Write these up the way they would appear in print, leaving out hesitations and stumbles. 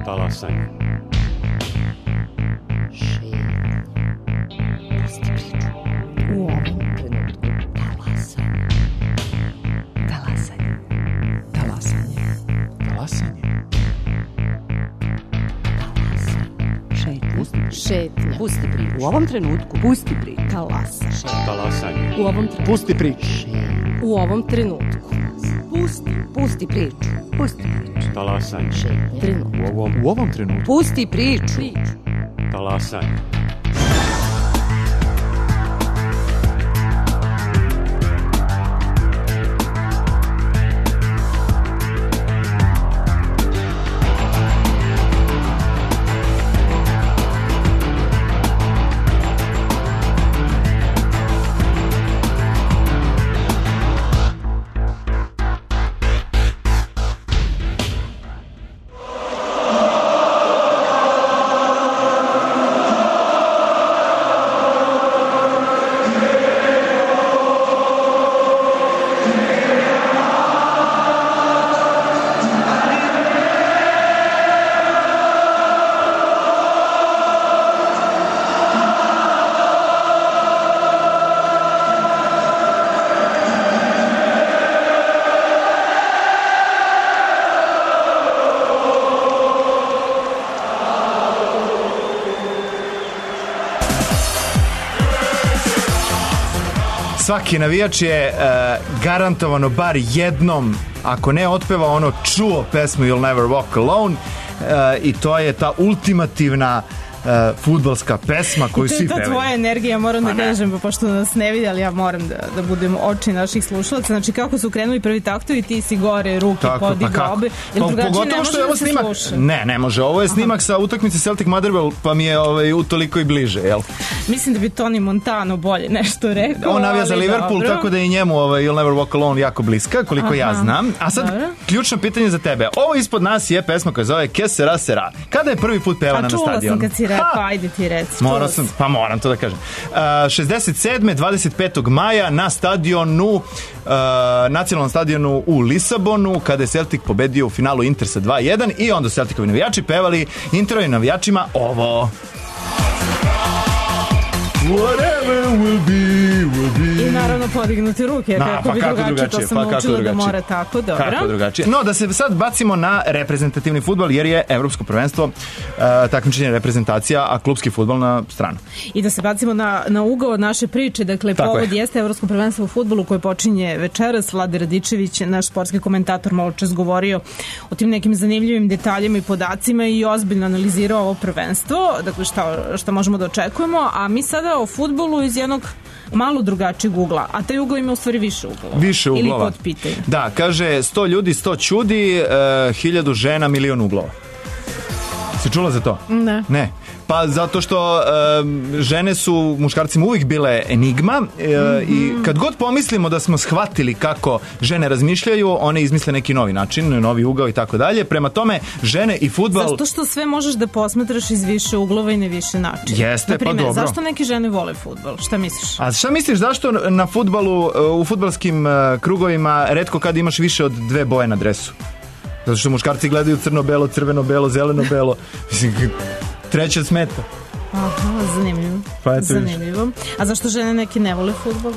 Talasanje. Pusti priču. U ovom trenutku talasanje. Talasanje. Talasanje. Talasanje. Šetnja. Pusti priču. U ovom trenutku. Pusti priču. Talasanje. U ovom trenutku. Pusti priču. U ovom trenutku. Pusti priču. Pusti priču. Talasanje. Trenutku. U ovom trenutku. Pusti priču. Talasanje. Svaki navijač je garantovano bar jednom, ako ne otpeva, ono čuo pesmu You'll Never Walk Alone, i to je ta ultimativna fudbalska pesma koju svi pevaju. To je ta tvoja energija, moram da kažem, pošto nas ne vidi, ali ja moram da budem oči naših slušalaca. Znači, kako su krenuli prvi taktovi, ti si gore, ruke podigao obe. Pogotovo što je ovo snimak. Ne može. Ovo je snimak sa utakmice Celtic Motherwell, pa mi je utoliko i bliže, jel? Mislim da bi Tony Montano bolje nešto rekao. On navija za Liverpool, dobro. tako da je i njemu You'll Never Walk Alone jako bliska, koliko ja znam. A sad, ključno pitanje za tebe. Ovo ispod nas je pesma koja zove Que Sera Sera. Kada je prvi put pevana na stadionu? A čula sam kad si rekao, ajde ti reci. Moram to da kažem. 67. 25. maja na stadionu, nacionalnom stadionu u Lisabonu, kada je Celtic pobedio u finalu Inter sa 2-1, i onda Celticovi navijači pevali Interovim navijačima ovo. Whatever will be. I naravno podignuti ruke, kako bi drugačije, to sam naučila da mora tako, dobro. Kako drugačije. No, da se sad bacimo na reprezentativni fudbal, jer je evropsko prvenstvo takmičenje reprezentacija, a klubski fudbal na stranu. I da se bacimo na ugao naše priče, dakle, povod jeste evropsko prvenstvo u fudbalu koje počinje večeras. Vlade Radičević, naš sportski komentator, malo čas govorio o tim nekim zanimljivim detaljima i podacima i ozbiljno analizirao ovo prvenstvo, dakle, šta možemo da očekujemo, a mi sada o fudbalu iz jednog malo drugačijeg ugla, a taj ugao ima u stvari više uglova. Više uglova. Ili pod pitanje. Da, kaže 100 ljudi, 100 čudi, 1000 žena, 1.000.000 uglova. Si čula za to? Ne. Pa zato što žene su muškarcima uvijek bile enigma, i kad god pomislimo da smo shvatili kako žene razmišljaju, one izmisle neki novi način, novi ugao i tako dalje. Prema tome, žene i fudbal... Zato što sve možeš da posmatraš iz više uglova i na više načina. Jeste, naprimer, pa dobro. Zašto neke žene vole fudbal? Šta misliš? A šta misliš, zašto na fudbalu, u fudbalskim krugovima retko kad imaš više od 2 boje na dresu? Zato što muškarci gledaju crno-belo, crveno-belo, zeleno-belo. Mislim, treće smeta. Aha, zanimljivo. Pa zanimljivo. A zašto žene neki ne vole fudbal?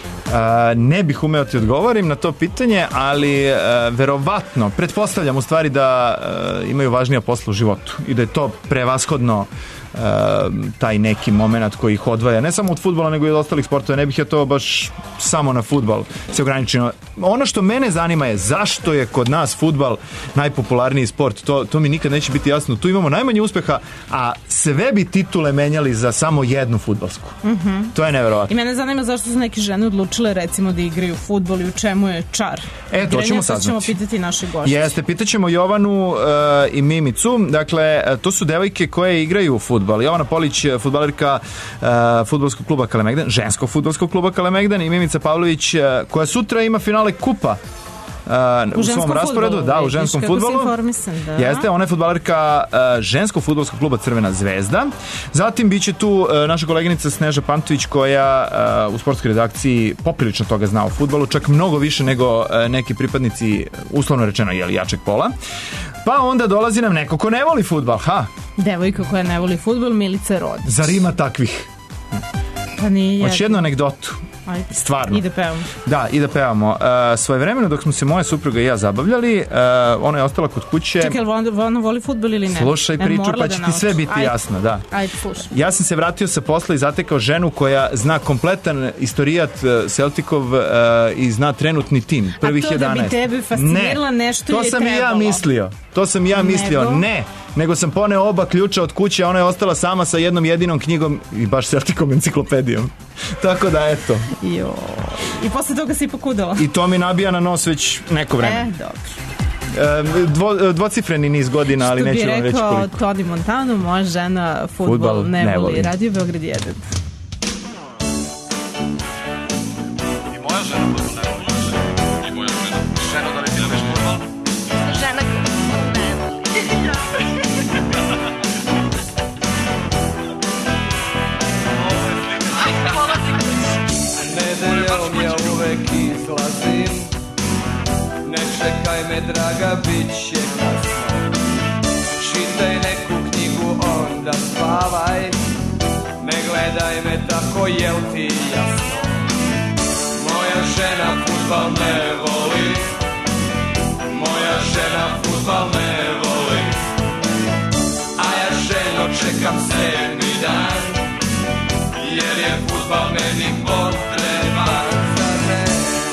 Ne bih umeo ti odgovorim na to pitanje, ali verovatno, pretpostavljam u stvari da imaju važnija posla u životu i da je to prevashodno taj neki moment koji ih odvaja, ne samo od fudbala nego i od ostalih sportova. Ne bih ja to baš samo na fudbal se ograničeno. Ono što mene zanima je zašto je kod nas fudbal najpopularniji sport. To mi nikad neće biti jasno. Tu imamo najmanje uspeha, a sve bi titule menjali za samo jednu fudbalsku. To je neverovatno. I mene zanima zašto su neke žene odlučile recimo da igraju fudbal i u čemu je čar. To ćemo saznati. Ćemo pitati naše gošće. Jeste, pitaćemo Jovanu i Mimicu. Dakle, to su devojke koje igraju fudbal. Jovana Polić, fudbalerka fudbalskog kluba Kalemegdan, ženskog fudbalskog kluba Kalemegdan, i Mimica Pavlović, koja sutra ima finale kupa u svom rasporedu, u ženskom fudbalu. Jeste, ona je fudbalerka ženskog fudbalskog kluba Crvena zvezda. Zatim biće tu naša koleginica Sneža Pantović koja u sportskoj redakciji poprilično toga zna o fudbalu, čak mnogo više nego neki pripadnici, uslovno rečeno, jačeg pola. Pa onda dolazi nam neko ko ne voli fudbal, Devojka koja ne voli fudbal, Milica Rodić. Zar ima takvih? Pa nije. Hoće jednu anegdotu. Ajde. Stvarno. Ide pevamo. Da, ide pevamo. Svojevremeno dok smo se moja supruga i ja zabavljali, ona je ostala kod kuće. Čekaj, ona voli fudbal ili ne? Slušaj priču, pa će ti sve biti jasno, da. Ajde, slušaj. Ja sam se vratio sa posla i zatekao ženu koja zna kompletan istorijat Celticov i zna trenutni tim, prvih 11. A to da bi tebe fascinirala nešto je trebalo. To sam ja mislio. Ne, nego sam poneo oba ključa od kuće, a ona je ostala sama sa jednom jedinom knjigom i baš Celticom enciklopedijom. Tako da, eto. I posle toga se ipak udala. I to mi nabija na nos već neko vreme. Dobro. Dvocifreni niz godina, ali neću vam reći koliko. Što bi rekao Toni Montano, moja žena fudbal ne voli. Radio Beograd 1. I moja žena fudbal ne voli. I moja žena. Žena da li ti voliš fudbal? Žena ne voli. Nedeljom ja uvek izlazim, ne čekaj me draga, bit će kasno. Čitaj neku knjigu, onda spavaj, ne gledaj me tako, jel ti jasno? Moja žena fudbal ne voli, moja žena fudbal ne voli, a ja ženo čekam 7. dan, jer je fudbal meni potreban za ne.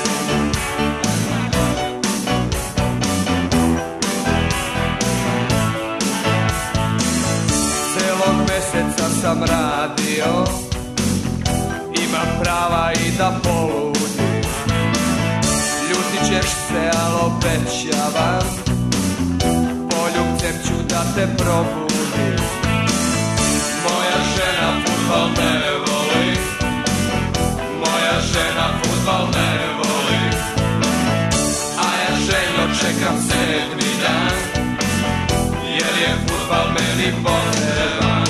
Celog meseca sam radio, imam prava i da poludim. Ljutit ćeš se, al obećavam, poljubcem ću da te probudim. Moja žena fudbal ne voli, moja žena fudbal ne voli, a ja ženo čekam 7. dan, jer je fudbal meni potreban.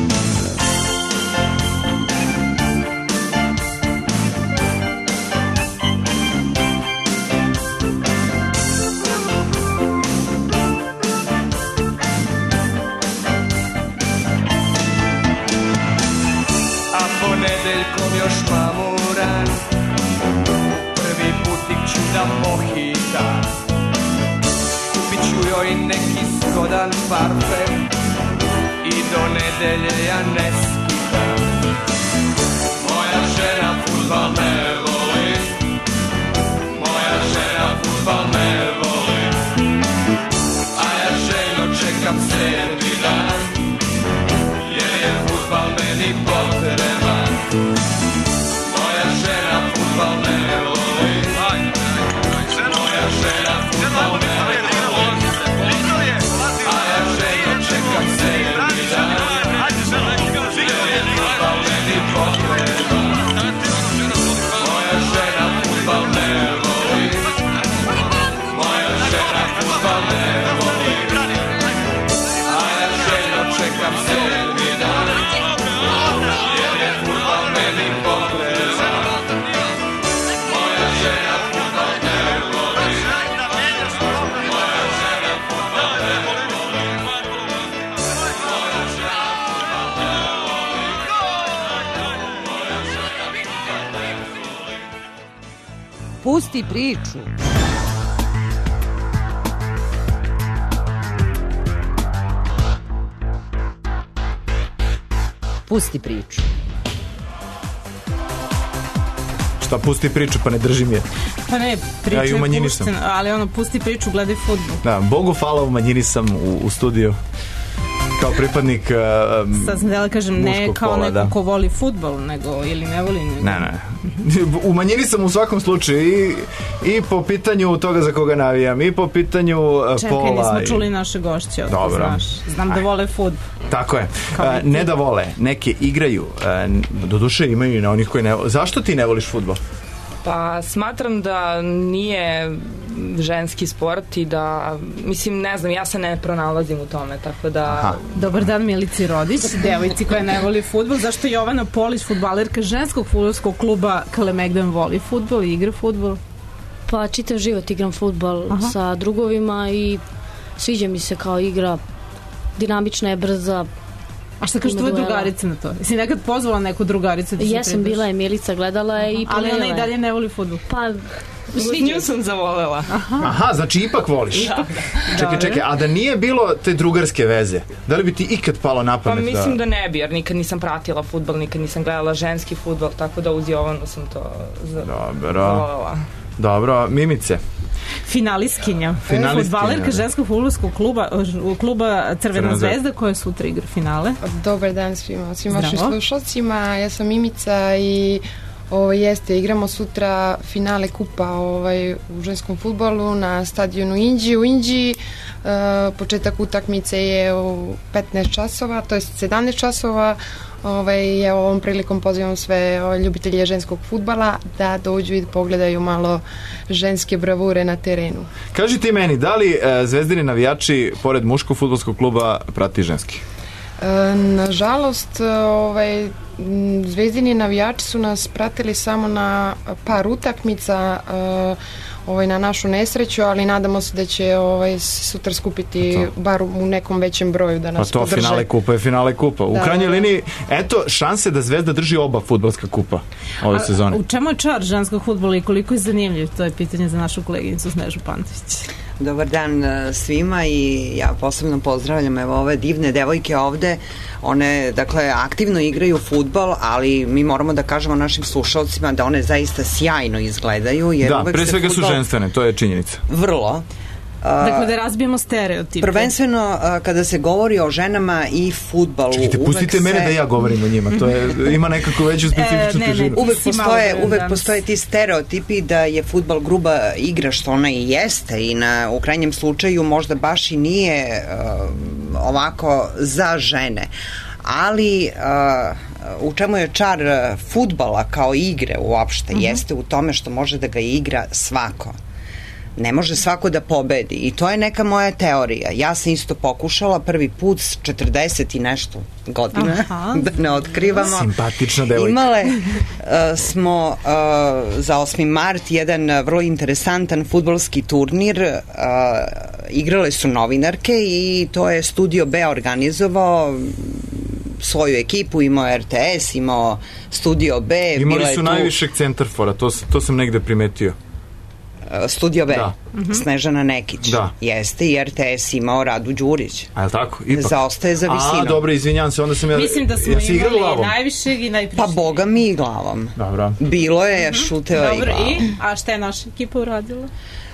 Nedeljkom još mamuran, prvi putik ću da pohitam, kupit ću joj neki zgodan parfem i do nedelje ja ne skitam. Moja žena fudbal ne voli, moja žena fudbal ne voli, a ja ženo čekam 7. dan, jer je fudbal meni potreban. Moja žena fudbal ne voli, moja žena fudbal ne voli, a ja ženo čekam 7. dan, jer je fudbal meni potreban. Moja žena fudbal ne voli, moja žena fudbal ne voli, a ja ženo čekam 7. dan, jer je fudbal meni potreban. Moja žena fudbal ne voli, moja žena fudbal ne voli, moja žena fudbal ne voli, moja žena fudbal ne voli. Pusti priču. Pusti priču. Šta pusti priču, pa ne držim je. Pa ne, priča je pušten, ali pusti priču, gledaj fudbal. Da, Bogu hvala, u manjini sam u studiju kao pripadnik sad sam da kažem, ne kao pola, neko ko voli fudbal, nego ili ne voli. Nego... Ne. U manjini sam u svakom slučaju i po pitanju toga za koga navijam, i po pitanju pola. Čekaj, nismo čuli naše gošće, znaš. Znam da vole fudbal. Tako je. Ne da vole, neke igraju. Doduše imaju i na onih koji ne vole. Zašto ti ne voliš fudbal? Pa smatram da nije ženski sport i da, mislim, ne znam, ja se ne pronalazim u tome, tako da... Aha. Dobar dan Milici Rodić, devojci koja ne voli fudbal. Zašto Jovana Polić, fudbalerka ženskog fudbalskog kluba Kalemegdan, voli fudbal i igra fudbal? Pa čitav život igram fudbal sa drugovima i sviđa mi se kao igra, dinamična je, brza. A šta kaže tvoje drugarice na to? Jesi nekad pozvala neku drugaricu da se Jesam, bila je Milica, gledala je i ali ona i dalje ne voli fudbal? Pa, nju sam zavolela. Aha, znači ipak voliš. Čekaj, a da nije bilo te drugarske veze, da li bi ti ikad palo na pamet? Pa mislim da ne bi, jer nikad nisam pratila fudbal, nikad nisam gledala ženski fudbal, tako da uz Jovanu sam to zavolela. Dobro, Mimice. Finalistkinja. Fudbalerka ženskog fudbalskog kluba Crvena zvezda koja sutra igra finale. Dobar dan svim vašim slušalcima. Ja sam Mimica i jeste, igramo sutra finale kupa u ženskom fudbalu na stadionu Inđi u Inđiji. Početak utakmice je u 15 časova, to je 17 časova. Ovom prilikom pozivam sve ljubitelje ženskog fudbala da dođu i pogledaju malo ženske bravure na terenu. Kaži ti meni, da li zvezdini navijači pored muškog fudbalskog kluba prati ženski? Nažalost, zvezdini navijači su nas pratili samo na par utakmica, na našu nesreću, ali nadamo se da će sutra skupiti bar u nekom većem broju da nas podrže. Pa to finale kupa. U krajnjoj liniji, eto, šanse da Zvezda drži oba fudbalska kupa ove sezone. U čemu je čar ženskog fudbala i koliko je zanimljiv? To je pitanje za našu koleginicu Snežu Pantović. Dobar dan svima i ja posebno pozdravljam ove divne devojke ovde. One, dakle, aktivno igraju fudbal, ali mi moramo da kažemo našim slušalcima da one zaista sjajno izgledaju. Jer da, pre svega su ženstvene, to je činjenica. Vrlo. Dakle, da razbijemo stereotipe. Prvenstveno, kada se govori o ženama i fudbalu... Čekajte, pustite mene da ja govorim o njima. To ima nekako veću specifičnu težinu. Uvek postoje ti stereotipi da je fudbal gruba igra, što ona i jeste, i u krajnjem slučaju možda baš i nije ovako za žene. Ali u čemu je čar fudbala kao igre uopšte jeste u tome što može da ga igra svako. Ne može svako da pobedi i to je neka moja teorija. Ja sam isto pokušala prvi put s 40 i nešto godina, da ne otkrivamo. Simpatična devojka. Imale smo za 8. mart jedan vrlo interesantan fudbalski turnir. Igrale su novinarke i to je Studio B organizovao svoju ekipu, imao RTS, imao Studio B. Imali su najvišeg centarfora, to sam negde primetio. Studio B, Snežana Nekić, jeste, i RTS imao Radu Đurić. A je li tako? Ipak. Zaostaje za visinom. A, dobro, izvinjam se, onda sam ja... Mislim da smo imali najvišeg i najprišnjeg. Pa boga mi i glavom. Dobro. Bilo je šuteva i glavom. A šta je naša ekipa uradila?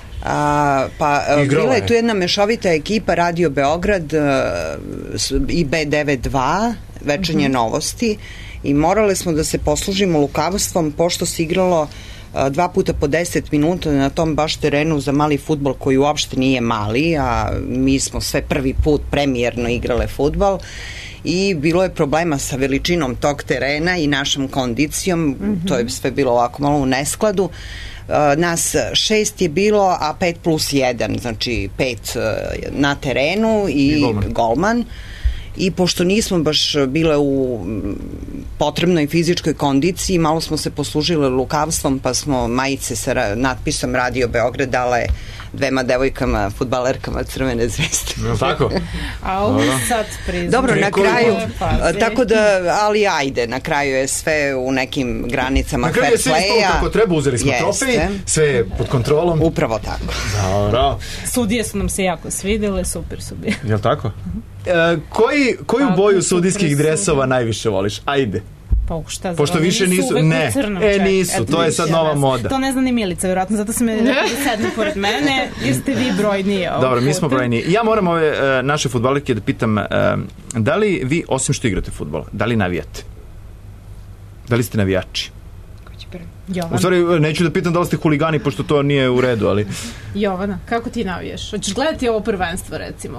Bila je tu jedna mešovita ekipa Radio Beograd i B92, Večernje novosti, i morali smo da se poslužimo lukavstvom pošto se igralo 2 puta po 10 minuta na tom baš terenu za mali fudbal koji uopšte nije mali, a mi smo sve prvi put premijerno igrale fudbal i bilo je problema sa veličinom tog terena i našom kondicijom. To je sve bilo ovako malo u neskladu. Nas 6 je bilo, a 5 plus 1, znači 5 na terenu i golman. I pošto nismo baš bile u potrebnoj fizičkoj kondiciji, malo smo se poslužile lukavstvom, pa smo majice sa natpisom Radio Beograd dale 2 devojkama, fudbalerkama Crvene zvezde. No, tako? A ovo sad priznam. Dobro, na kraju, tako da, ali ajde, na kraju je sve u nekim granicama fair playa. Na kraju je sve ispalo kako treba, uzeli smo trofej, sve je pod kontrolom. Upravo tako. Dobro. Sudije su nam se jako svidjele, super su bili. Je li tako? Koju boju sudijskih dresova najviše voliš? Ajde. Pošto više nisu, nisu, to je sad nova moda. To ne zna ni Milica, vjerojatno, zato se me rekao da sedne pored mene, jer ste vi brojniji. Dobro, mi smo brojniji. Ja moram ove naše fudbalerke da pitam, da li vi, osim što igrate fudbal, da li navijate? Da li ste navijači? Jovana. U stvari, neću da pitam da li ste huligani, pošto to nije u redu, ali... Jovana, kako ti navijaš? Hoćeš gledati ovo prvenstvo, recimo?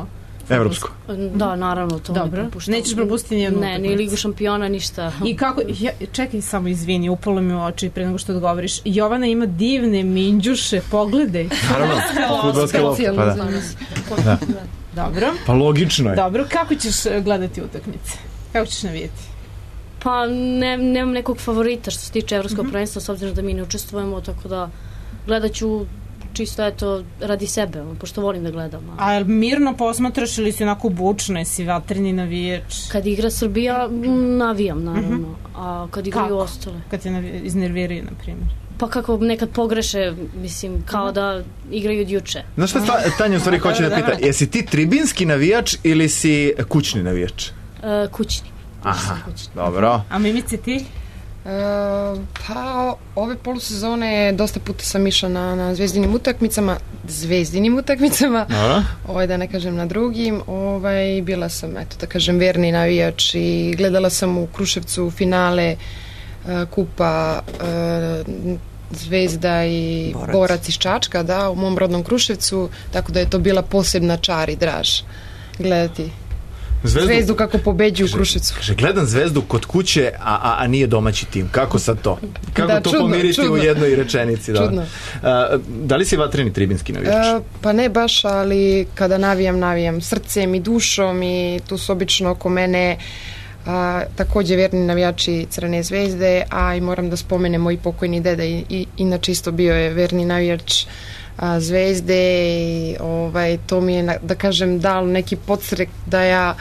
Evropsko. Da, naravno, to dobro. ne propuštam. Nećeš propustiti nijednu utakmicu? Ne, ni Ligu šampiona, ništa. I kako, čekaj samo, izvini, upalo mi u oči pre nego što odgovoriš. Jovana ima divne minđuše, pogledaj. Naravno, fudbalska lopta, pa da. Dobro. Pa logično je. Dobro, kako ćeš gledati utakmice? Kako ćeš navijeti? Pa nemam nekog favorita što se tiče evropskog prvenstva, s obzirom da mi ne učestvujemo, tako da gledat ću čisto eto radi sebe, pošto volim da gledam. A mirno posmatraš ili si onako bučna, jesi vatreni navijač? Kad igra Srbija, navijam naravno, a kad igraju ostale. Kad te iznerviraju, na primjer? Pa kako nekad pogreše, mislim, kao da igraju od juče. Znaš šta Tanja u stvari hoće da pita? Jesi ti tribinski navijač ili si kućni navijač? Kućni. Aha, dobro. A Mimice, ti? Pa ove polusezone dosta puta sam išla na zvezdinim utakmicama, da ne kažem na drugim, bila sam, eto da kažem, verni navijač i gledala sam u Kruševcu finale kupa Zvezda i Borac iz Čačka, da, u mom rodnom Kruševcu, tako da je to bila posebna čar i draž gledati Zvezdu kako pobeđu u Kruševcu. Kaže, gledam Zvezdu kod kuće, a nije domaći tim. Kako sad to? Kako to pomiriti u jednoj rečenici? Čudno. Da li si vatreni tribinski navijač? Pa ne baš, ali kada navijam srcem i dušom i tu su obično oko mene takođe verni navijači Crvene zvezde, a i moram da spomenem moj pokojni deda i inače isto bio je verni navijač Zvezde i to mi je, da kažem, dalo neki podstrek da ja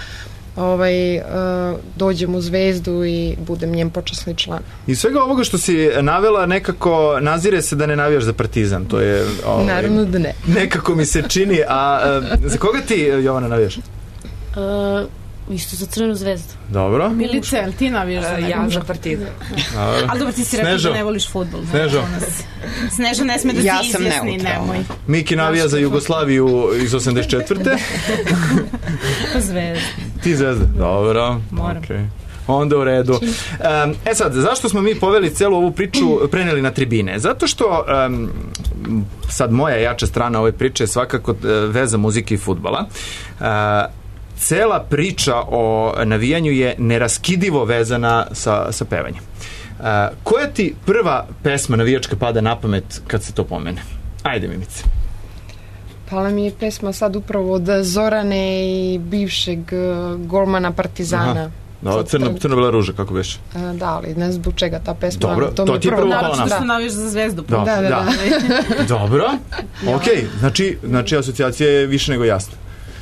dođem u Zvezdu i budem njen počasni član. Iz svega ovoga što si navela, nekako nazire se da ne navijaš za Partizan. To je naravno da ne. Nekako mi se čini. A za koga ti, Jovana, navijaš? Isto za Crvenu zvezdu. Dobro. Milice, ali ti navijaš za ja za Partizan. Ali dobro, ti si rekao da ne voliš fudbal. Snežo. Snežo ne sme da se izjasni, nemoj. Miki navija za Jugoslaviju iz 84. Zvezda. Ti Zvezda. Dobro. Moram. Okay. Onda u redu. Sad, zašto smo mi poveli celu ovu priču, preneli na tribine? Zato što sad moja jača strana ove priče je svakako veza muzike i fudbala. Cela priča o navijanju je neraskidivo vezana sa pevanjem. Koja ti prva pesma navijačka pada na pamet kad se to pomene? Ajde, Mimice. Pala mi je pesma sad upravo od Zorane i bivšeg golmana Partizana. No, crno-bela ruža, kako veš? Da, ali ne zbog čega ta pesma. Dobro, to ti je prvo pala na pamet. Da se navijaš za Zvezdu. Da. Dobro, okej. Znači, asocijacija je više nego jasna.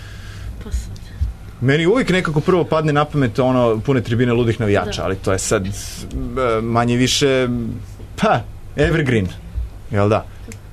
Meni uvijek nekako prvo padne na pamet pune tribine ludih navijača, ali to je sad manje više evergreen, jel da?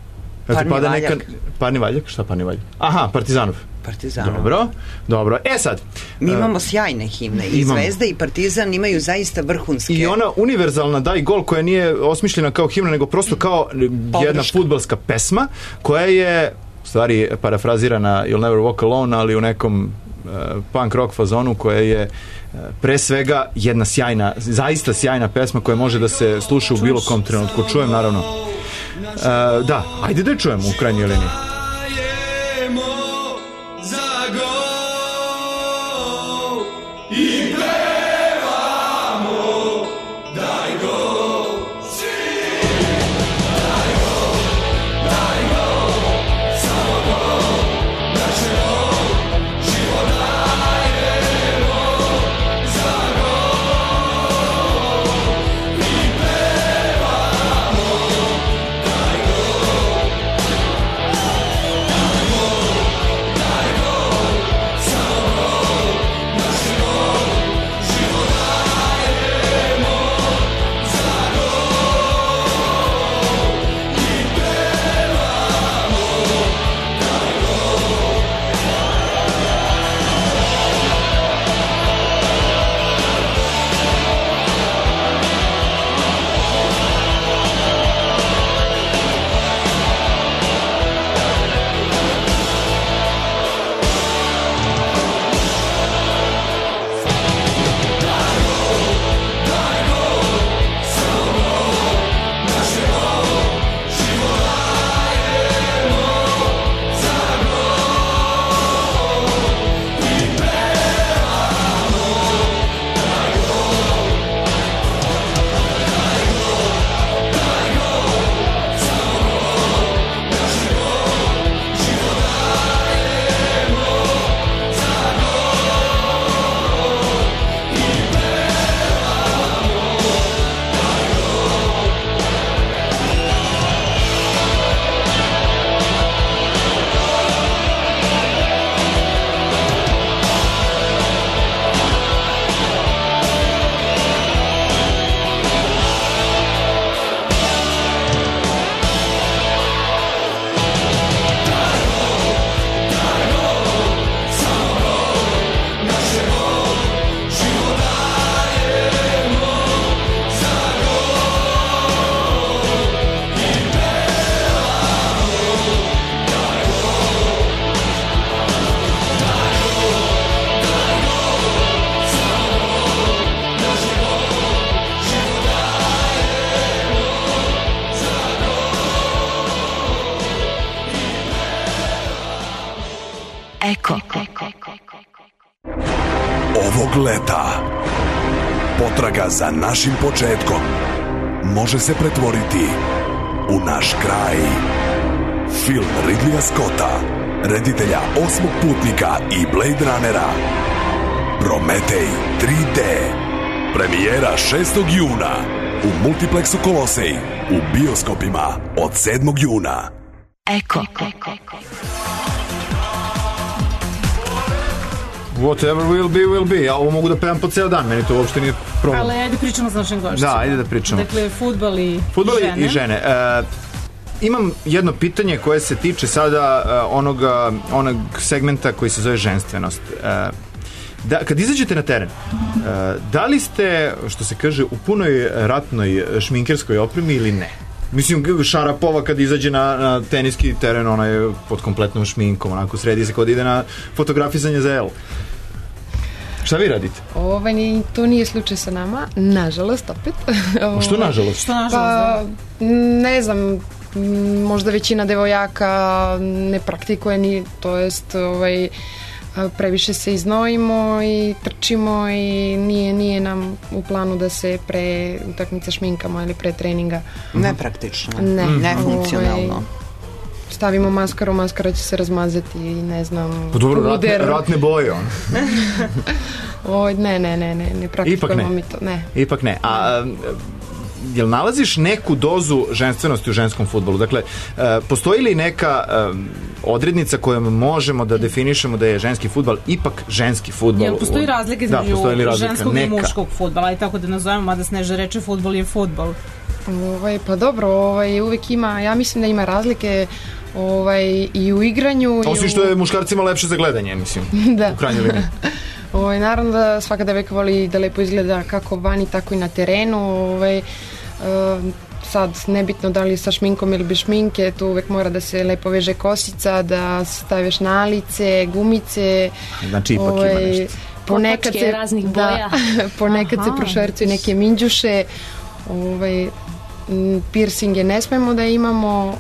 Parni Valjak? Šta Parni Valjak? Aha, Partizanov. Dobro. Sad. Mi imamo sjajne himne. I Zvezda i Partizan imaju zaista vrhunske. I ona univerzalna Daj gol koja nije osmišljena kao himna, nego prosto kao jedna fudbalska pesma, koja je u stvari parafrazirana You'll Never Walk Alone, ali u nekom punk rock fazonu, koja je pre svega jedna sjajna, zaista sjajna pesma koja može da se sluša u bilo kom trenutku. Čujem, naravno. Da, ajde da je čujemo u krajnjoj liniji. Eko. Ovog leta potraga za našim početkom može se pretvoriti u naš kraj. Film Ridleya Scotta, reditelja Osmog putnika i Blade Runnera, Prometej 3D. Premijera 6. juna u Multiplexu Kolosej, u bioskopima od 7. juna. Eko. Whatever will be. Ja ovo mogu da pevam po ceo dan, meni to uopšte nije problem. Ali ajde pričamo s našim gošćima. Da, ajde da pričamo. Dakle, fudbal i žene. Imam jedno pitanje koje se tiče sada onog segmenta koji se zove ženstvenost. Kad izađete na teren, da li ste, što se kaže, u punoj ratnoj šminkerskoj opremi ili ne? Mislim, Šarapova kad izađe na teniski teren, ona je pod kompletnom šminkom, onako sredi se kod ide na fotografisanje za El. Šta vi radite? To nije slučaj sa nama, nažalost, opet. Što nažalost? Pa, ne znam, možda većina devojaka ne praktikuje ni, to jest, previše se iznojimo i trčimo i nije nam u planu da se pre utakmice šminkamo ili pre treninga. Nepraktično. Nefunkcionalno. Stavimo maskaru, maskara će se razmazati i ne znam... Pa dobro, ratne boje on. Ne praktikujemo mi to. Ipak ne. Jel nalaziš neku dozu ženstvenosti u ženskom fudbalu? Dakle, postoji li neka odrednica kojom možemo da definišemo da je ženski fudbal ipak ženski fudbal? Jel postoji razlika između ženskog i muškog fudbala, i tako da nazovemo, mada Sneža reče fudbal je fudbal? Pa dobro, uvek ima, ja mislim da ima razlike i u igranju. Osim što je muškarcima lepše za gledanje, mislim, u krajnjoj liniji. Naravno da svaka devojka voli da lepo izgleda kako vani, tako i na terenu. Sad, nebitno da li sa šminkom ili bez šminke, tu uvek mora da se lepo veže kosica, da se staviš nalice, gumice. Znači, ipak ima nešto. Kopačke raznih boja. Ponekad se prošvercuju neke minđuše. Piercinge ne smemo da imamo.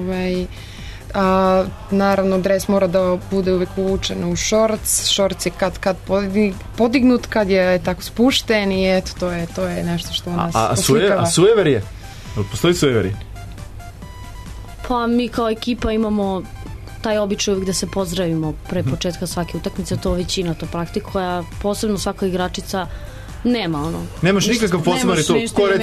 Naravno, dres mora da bude uvek uvučen u šorc je kad podignut, kad je tako spušten i eto, to je nešto što nas oslikava. A sujeverije? Postoji sujeverije? Pa mi kao ekipa imamo taj običaj uvijek da se pozdravimo pre početka svake utakmice, to većina to praktikuje, posebno svaka igračica nema Nemaš nikakav poseban ritual.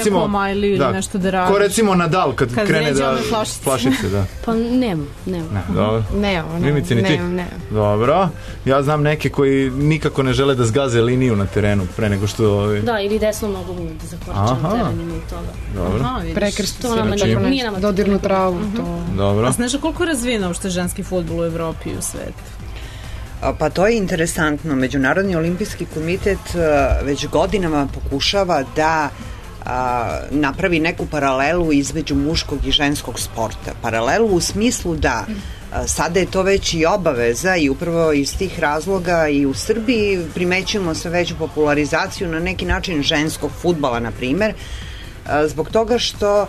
Ko recimo Nadal kad krene da flašice, da. Pa nema. Mimici ni ti? Dobro. Ja znam neke koji nikako ne žele da zgaze liniju na terenu pre nego što... Da, ili desno nogu da zakorače na teren, ima i toga. Dobro. Prekrstu se, dodirnu travu. Dobro. A Sneža, koliko je razvijeno uopšte ženski fudbal u Evropi i u svetu? Pa to je interesantno. Međunarodni olimpijski komitet već godinama pokušava da napravi neku paralelu između muškog i ženskog sporta. Paralelu u smislu da sada je to već i obaveza i upravo iz tih razloga i u Srbiji primećujemo sve veću popularizaciju na neki način ženskog fudbala, na primer, zbog toga što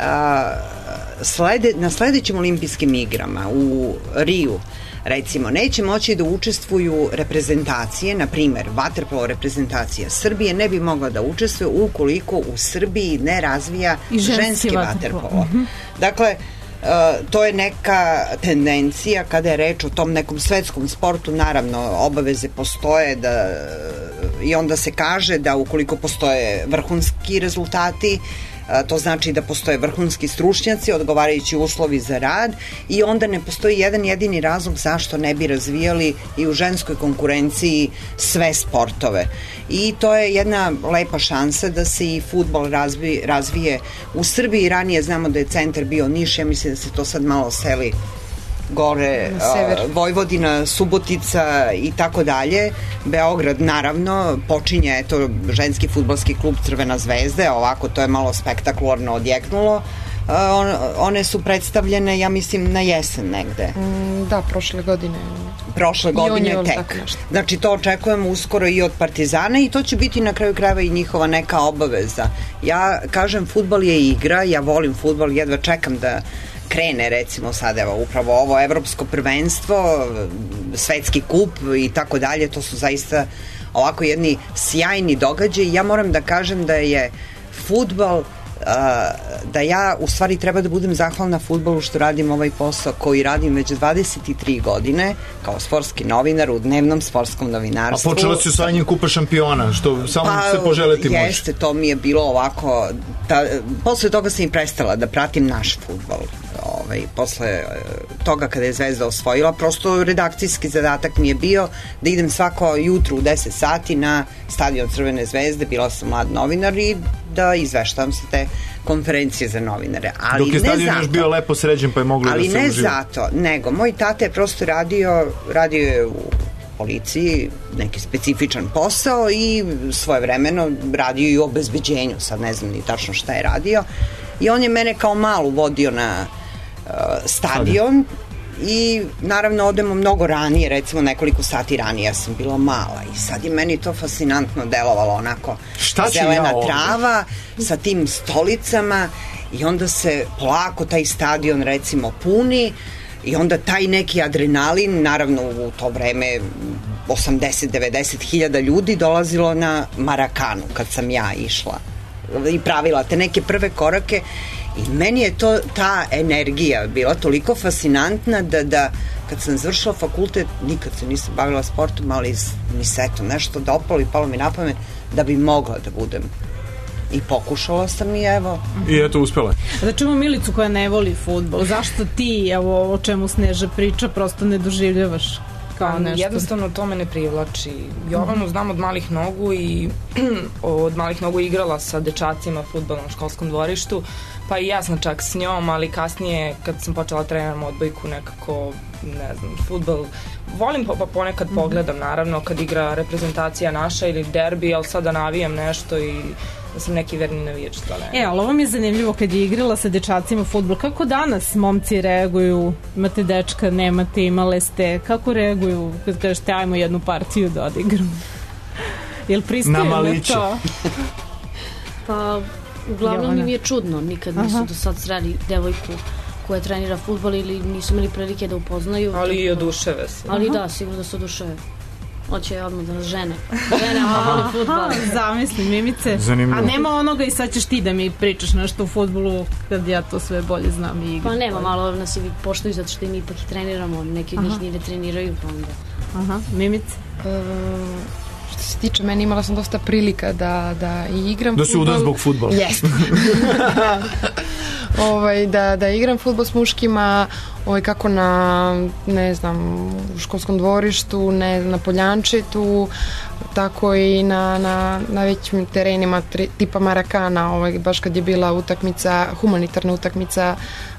na sledećim olimpijskim igrama u Riju recimo, neće moći da učestvuju reprezentacije, na primer, vaterpolo reprezentacija Srbije ne bi mogla da učestvuje ukoliko u Srbiji ne razvija ženski vaterpolo. Dakle, to je neka tendencija kada je reč o tom nekom svetskom sportu, naravno obaveze postoje i onda se kaže da ukoliko postoje vrhunski rezultati, to znači da postoje vrhunski stručnjaci, odgovarajući uslovi za rad i onda ne postoji jedan jedini razlog zašto ne bi razvijali i u ženskoj konkurenciji sve sportove. I to je jedna lepa šansa da se i fudbal razvije u Srbiji. Ranije znamo da je centar bio Niš, ja mislim da se to sad malo seli gore, Vojvodina, Subotica i tako dalje. Beograd, naravno, počinje ženski fudbalski klub Crvena zvezda, ovako to je malo spektakularno odjeknulo. One su predstavljene, ja mislim, na jesen negde. Da, prošle godine tek. Znači to očekujemo uskoro i od Partizana i to će biti na kraju krajeva i njihova neka obaveza. Ja kažem, fudbal je igra, ja volim fudbal, jedva čekam da krene recimo sad, evo, upravo ovo evropsko prvenstvo, svetski kup i tako dalje, to su zaista ovako jedni sjajni događaj. Ja moram da kažem da je fudbal, da ja u stvari treba da budem zahvalna fudbalu što radim ovaj posao koji radim već 23 godine kao sportski novinar u dnevnom sportskom novinarstvu. A počela si osvajanjem Kupa šampiona, što samo se poželeti može. Jeste, to mi je bilo ovako, posle toga sam i prestala da pratim naš fudbal. Posle toga kada je Zvezda osvojila, prosto redakcijski zadatak mi je bio da idem svako jutro u 10 sati na stadion Crvene zvezde, bila sam mlad novinar i da izveštavam se te konferencije za novinare. Ali dok je stadion još bio lepo sređen pa je moglo da se uživa. Ali ne zato, nego moj tata je prosto radio je u policiji, neki specifičan posao i svojevremeno radio i u obezbeđenju, sad ne znam ni tačno šta je radio, i on je mene kao malu vodio na stadion i naravno odemo mnogo ranije, recimo nekoliko sati ranije, ja sam bila mala i sad je meni to fascinantno delovalo, onako zelena trava sa tim stolicama i onda se polako taj stadion recimo puni i onda taj neki adrenalin, naravno u to vreme 80-90 hiljada ljudi dolazilo na Marakanu kad sam ja išla i pravila te neke prve korake. I meni je ta energija bila toliko fascinantna da kad sam završila fakultet nikad se nisam bavila sportom, ali mi se eto nešto dopalo i palo mi na pamet da bi mogla da budem. I pokušala sam i evo. I eto uspela. Da čujemo Milicu koja ne voli fudbal. Zašto ti, evo o čemu Sneža priča, prosto ne doživljavaš kao nešto? Jednostavno to me ne privlači. Jovanu znam od malih nogu i od malih nogu igrala sa dečacima fudbal na školskom dvorištu. Pa i ja sam čak s njom, ali kasnije kad sam počela treniram odbojku nekako, ne znam, fudbal volim pa ponekad pogledam naravno kad igra reprezentacija naša ili derbi, ali sad da navijam nešto i da sam neki verni navijač, to ne. Ali ovo mi je zanimljivo kad je igrala sa dečacima fudbal. Kako danas momci reaguju? Imate dečka, nemate, imale ste. Kako reaguju kad kažete ajmo jednu partiju da odigramo? Jel pristaju na to? Pa uglavnom im je čudno, nikad nisu do sad sreli devojku koja trenira fudbal ili nisu imali prilike da upoznaju. Ali i oduševe se. Ali da, sigurno da se oduševe. Hoće odmah da nas žene. Žene, voli fudbal. Zamislim, Mimice. Zanimljivo. A nema onoga i sad ćeš ti da mi pričaš nešto u fudbalu kad ja to sve bolje znam i igram. Pa nema, malo nas i poštuju zato što im ipak i treniramo. Neki od njih ni ne treniraju, pa onda. Aha, Mimice? Što se tiče mene, imala sam dosta prilika da i igram fudbal. Da se udam zbog fudbala. Jeste. Da igram fudbal s muškima, kako na, ne znam, u školskom dvorištu, na Poljančetu, tako i na većim terenima tipa Marakana, baš kad je bila utakmica, humanitarna utakmica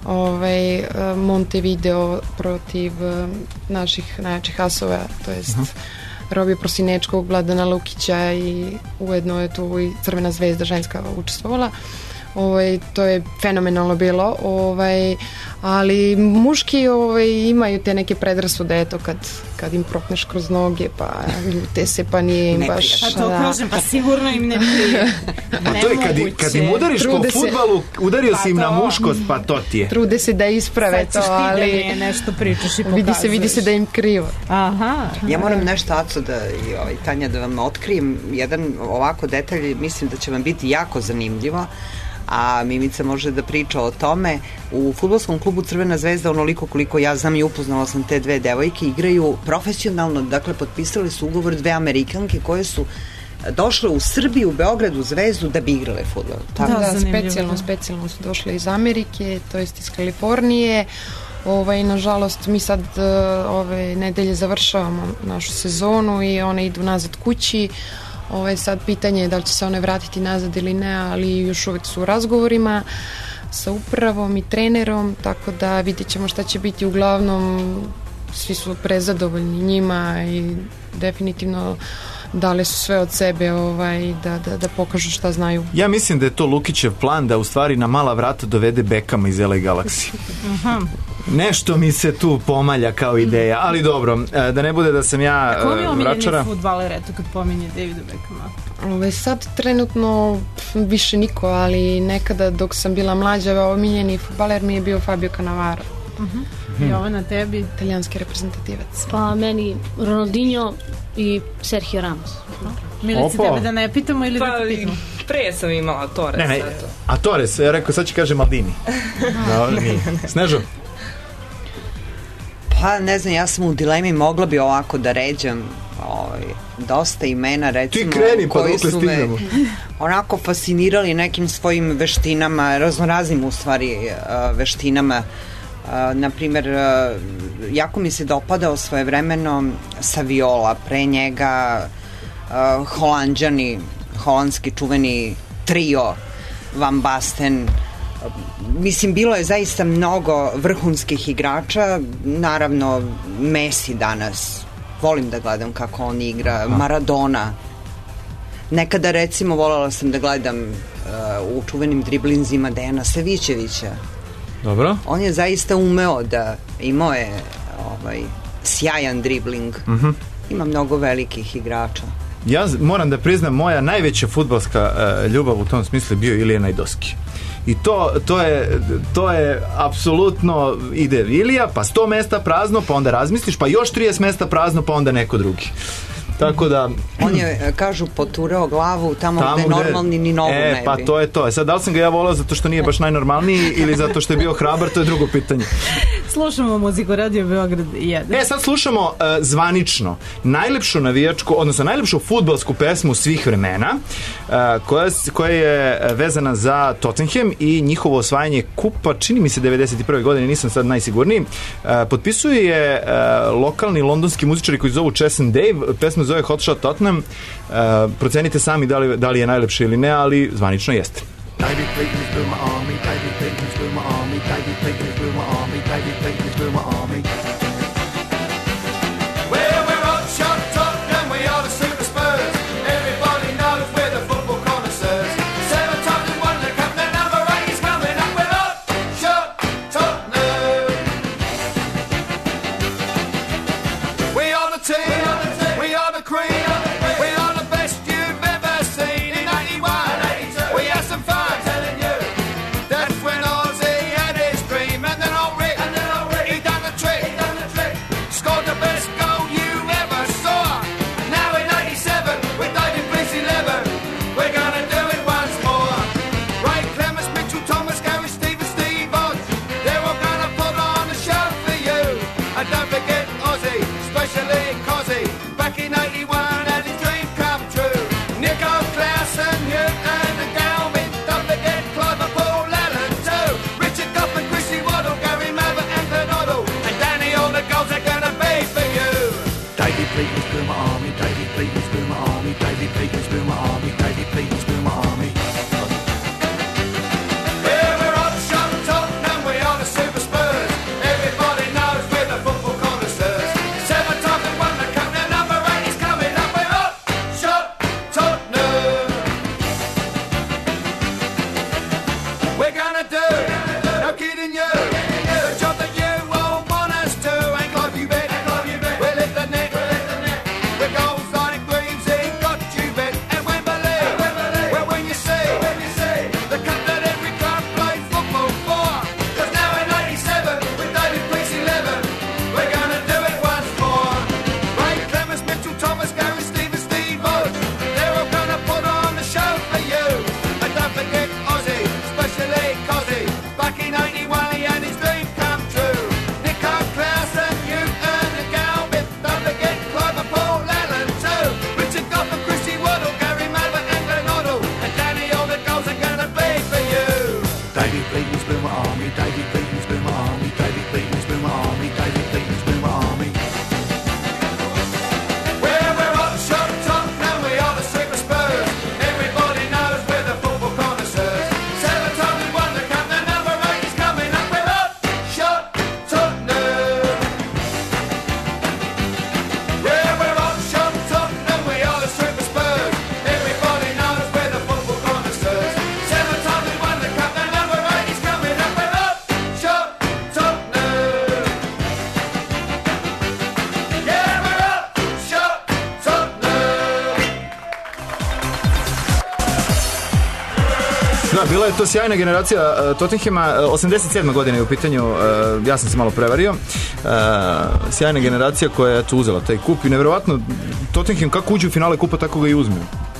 Montevideo protiv naših najjačih asova, to jest Robija Prosinečkog, Vladana Lukića i ujedno je tu i Crvena zvezda ženska učestvovala. To je fenomenalno bilo, ali muški imaju te neke predrasude, eto kad im propneš kroz noge pa ljute se, pa nije im baš. A to kažem, pa sigurno im ne prije. A to je kad im udariš po fudbalu, udario si im na muškost, pa to ti je. Trude se da isprave to, ali sad ćeš ti da nešto pričaš i pokazuješ. Vidi se da im krivo. Aha. Ja moram nešto, Aco, Tanja, da vam otkrijem jedan ovako detalj, mislim da će vam biti jako zanimljivo, a Mimica može da priča o tome. U fudbalskom klubu Crvena zvezda, onoliko koliko ja znam i upoznala sam te dve devojke, igraju profesionalno, dakle potpisali su ugovor dve Amerikanke koje su došle u Srbiju, u Beogradu, Zvezdu da bi igrale fudbal. Da, specijalno su došle iz Amerike, to jest iz Kalifornije. Nažalost, mi sad ove nedelje završavamo našu sezonu i one idu nazad kući. Sad pitanje je da li će se one vratiti nazad ili ne, ali još uvek su u razgovorima sa upravom i trenerom, tako da vidjet ćemo šta će biti. Uglavnom, svi su prezadovoljni njima i definitivno dali su sve od sebe da pokažu šta znaju. Ja mislim da je to Lukićev plan da u stvari na mala vrata dovede Bekama iz LA Galaxy. Nešto mi se tu pomalja kao ideja, ali dobro, da ne bude da sam ja vračara. Ko mi je omiljeni fudbaler, eto, kad pominje Davida Beckhama? Sad trenutno više niko, ali nekada dok sam bila mlađa, omiljeni fudbaler mi je bio Fabio Cannavaro. Jovana, tebi? Italijanski reprezentativac. Pa meni Ronaldinho i Sergio Ramos. Milici, tebe da ne pitamo ili da te pitamo? Pre sam imala Torres. Ne, a Torres, ja rekao, sad će kaže Maldini. Dobro, nije. Snežo? Pa ne znam, ja sam u dilemi, mogla bi ovako da ređam dosta imena, recimo, ti kreni, pa koji su me onako fascinirali nekim svojim veštinama, raznoraznim u stvari veštinama. Naprimer, jako mi se dopadao svojevremeno Saviola, pre njega Holanđani, holandski čuveni trio Van Basten. Mislim, bilo je zaista mnogo vrhunskih igrača, naravno Messi danas, volim da gledam kako on igra, Maradona. Nekada recimo voljela sam da gledam u čuvenim driblinzima Dejana Savićevića. Dobro. On je zaista umeo da, imao je sjajan dribling. Ima mnogo velikih igrača. Ja moram da priznam, moja najveća fudbalska ljubav u tom smislu je bio Ilija Najdoski. I to je apsolutno, ide Ilija, pa 100 mesta prazno, pa onda razmisliš, pa još 30 mesta prazno, pa onda neko drugi. Tako da... On je, kažu, poturao glavu tamo gde normalni ni nogu ne bi. Pa to je to. Sad, da li sam ga ja volao zato što nije baš najnormalniji ili zato što je bio hrabar, to je drugo pitanje. Slušamo muziku Radio Beograd 1. Sad slušamo zvanično najlepšu navijačku, odnosno najlepšu fudbalsku pesmu svih vremena, koja je vezana za Tottenham i njihovo osvajanje kupa, čini mi se 91. godine, nisam sad najsigurniji. Potpisuje je lokalni londonski muzičari koji zovu Chess and Dave, pesma zove Hot Shot Tottenham. Procenite sami da li je najlepše ili ne, ali zvanično jeste. David Clayton is through my army, David Clayton is through my army, David Clayton is through my army, David Clayton is through my army. Well, we're Hot Shot Tottenham, we are the Super Spurs. Everybody knows we're the football connoisseurs. 7 times we won the cup, the number 8 is coming up. We're Hot Shot Tottenham. We are the team, we are the cream, we are the best you've ever seen. In 81, we had some fun. That's when Ozzy had his dream, and then Ulrich, he done the trick, scored the best goal you ever saw. Now in 87, with David Bliss 11, we're gonna do it once more. Ray Clemens, Mitchell Thomas, Gary Stevens, Steve Hodge, they're all gonna put on a show for you. And don't forget Ozzy, especially Cozzy. Da, bila je to sjajna generacija Tottenhama, 87. godine je u pitanju, ja sam se malo prevario, sjajna generacija koja je tu uzela taj kup i nevjerovatno Tottenham kako uđe u finale kupa tako ga i uzme.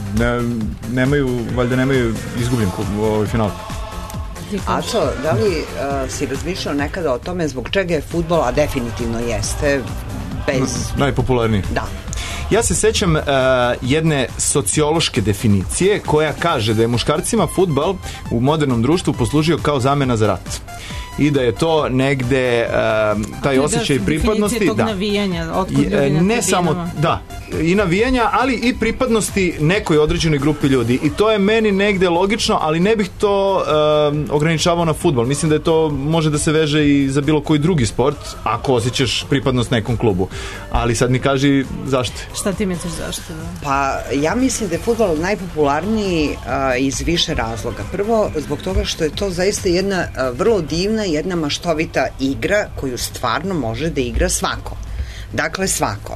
Valjda nemaju izgubljen kup u ovoj finalu. Aco, da li si razmišljao nekada o tome zbog čega je fudbal, a definitivno jeste najpopularniji? Da. Ja se sećam jedne sociološke definicije koja kaže da je muškarcima fudbal u modernom društvu poslužio kao zamena za rat. I da je to negde taj osjećaj pripadnosti. Definicija tog navijanja, otkud ljudi na tribinama. Ne samo, da, i navijanja, ali i pripadnosti nekoj određenoj grupi ljudi. I to je meni negde logično, ali ne bih to ograničavao na fudbal. Mislim da je to može da se veže i za bilo koji drugi sport, ako osjećaš pripadnost nekom klubu. Ali sad mi kaži zašto. Šta ti misliš zašto? Da? Pa ja mislim da je fudbal najpopularniji iz više razloga. Prvo, zbog toga što je to zaista jedna vrlo divna, jedna maštovita igra koju stvarno može da igra svako. Dakle, svako.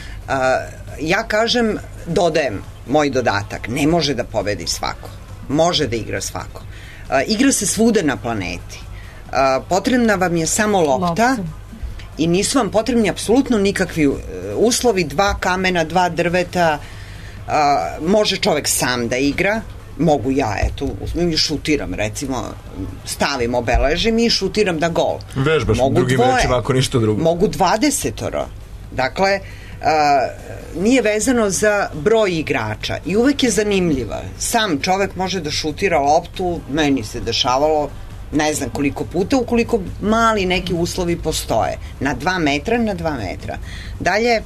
Ja kažem, dodajem moj dodatak, ne može da pobedi svako. Može da igra svako. Igra se svuda na planeti. Potrebna vam je samo lopta i nisu vam potrebni apsolutno nikakvi uslovi, 2 kamena, 2 drveta, može čovek sam da igra, mogu ja, eto, uzmem i šutiram, recimo, stavim, obeležim i šutiram da gol. Vežbaš, drugim rečima, ako ništa drugo. Mogu 20. Dakle, nije vezano za broj igrača i uvek je zanimljiva. Sam čovek može da šutira loptu, meni se dešavalo ne znam koliko puta, ukoliko mali neki uslovi postoje. Na 2 metra, na 2 metra. Dalje,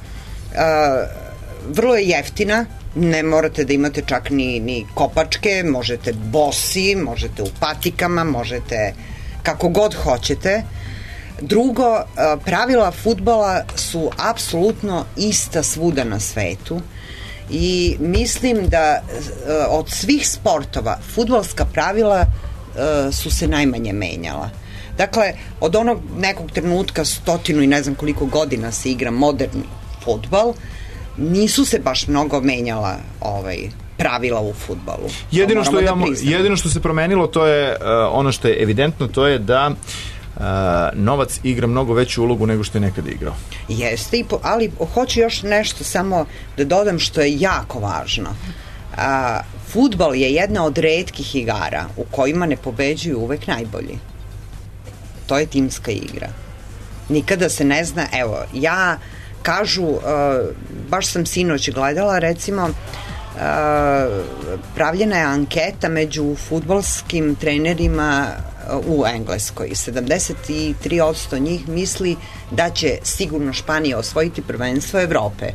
vrlo je jeftina, ne morate da imate čak ni kopačke, možete bosi, možete u patikama, možete kako god hoćete. Drugo, pravila fudbala su apsolutno ista svuda na svetu i mislim da od svih sportova fudbalska pravila su se najmanje menjala. Dakle, od onog nekog trenutka 100 i ne znam koliko godina se igra moderni fudbal, nisu se baš mnogo menjala pravila u fudbalu. Jedino što se promenilo, to je ono što je evidentno, to je da novac igra mnogo veću ulogu nego što je nekada igrao. Jeste, ali hoću još nešto samo da dodam što je jako važno. Fudbal je jedna od retkih igara u kojima ne pobeđuju uvek najbolji. To je timska igra. Nikada se ne zna, evo, kažu, baš sam sinoć gledala, recimo, pravljena je anketa među fudbalskim trenerima u Engleskoj. 73% njih misli da će sigurno Španija osvojiti prvenstvo Evrope.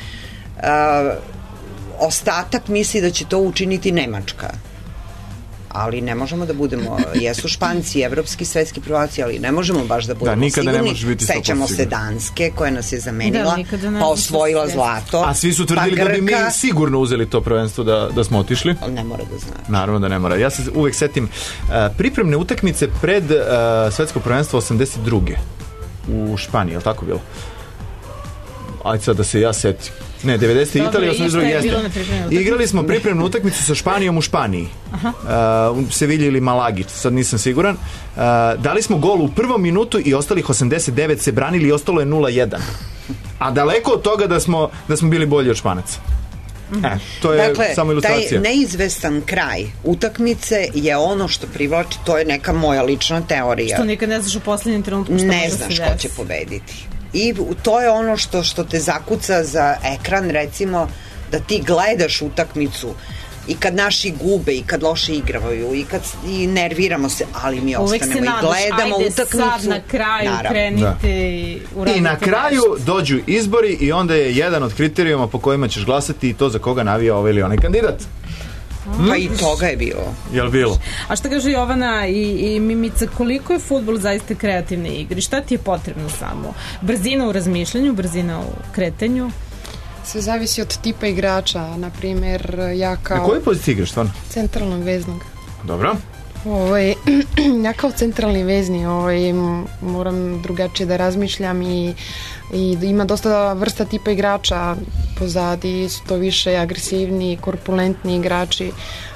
Ostatak misli da će to učiniti Nemačka. Ali ne možemo da budemo, jesu Španci, evropski, svetski prvaci, ali ne možemo baš da budemo sigurni. Sećamo se Danske koja nas je zamenila, pa osvojila zlato. A svi su tvrdili da bi mi sigurno uzeli to prvenstvo da smo otišli. Ali ne mora da znači. Naravno da ne mora. Ja se uvek setim pripremne utakmice pred svetsko prvenstvo 82. u Španiji, je li tako bilo? Ajde sad da se ja setim. Ne, 90. Italija, 82. jeste. Igrali smo pripremnu utakmicu sa Španijom u Španiji. U Sevilji ili Malagi, sad nisam siguran. Dali smo gol u prvom minutu i ostalih 89 se branili i ostalo je 0-1. A daleko od toga da smo bili bolji od Španaca. To je samo ilustracija. Taj neizvestan kraj utakmice je ono što privlači, to je neka moja lična teorija. Što nikad ne znaš u poslednjem trenutku što može da se desi. Ne znaš ko će pobediti. I to je ono što te zakuca za ekran, recimo, da ti gledaš utakmicu i kad naši gube i kad loše igravaju i nerviramo se, ali mi ostanemo i gledamo utakmicu. Uvek se nadaš, ajde sad na kraju krenite i uradite. I na kraju dođu izbori i onda je jedan od kriterijuma po kojima ćeš glasati i to za koga navija ovaj ili onaj kandidat. Pa i toga je bilo. Jel bilo? A šta kaže Jovana i Mimica, koliko je fudbal zaista kreativne igre? Šta ti je potrebno samo? Brzina u razmišljanju, brzina u kretanju? Sve zavisi od tipa igrača. Naprimer, ja kao... Na kojoj poziciji igraš, stvarno? Centralnog veznog. Dobro. Ja kao centralni vezni moram drugačije da razmišljam i ima dosta vrsta tipa igrača pozadi, su to više agresivni, korpulentni igrači,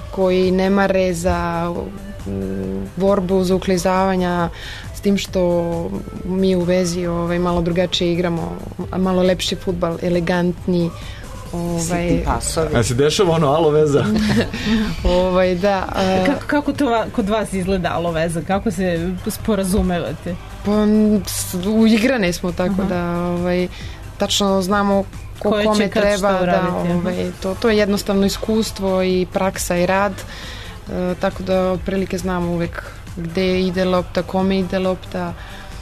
koji ne mare za borbu, za uklizavanja, s tim što mi u vezi malo drugačije igramo, malo lepši fudbal, elegantni. Sitni pasovi. Se dešava ono alo veza? Da. Kako to kod vas izgleda alo veza? Kako se sporazumevate? Pa uigrane smo, tako da tačno znamo kome treba. To je jednostavno iskustvo i praksa i rad, tako da otprilike znamo uvek gde ide lopta, kome ide lopta.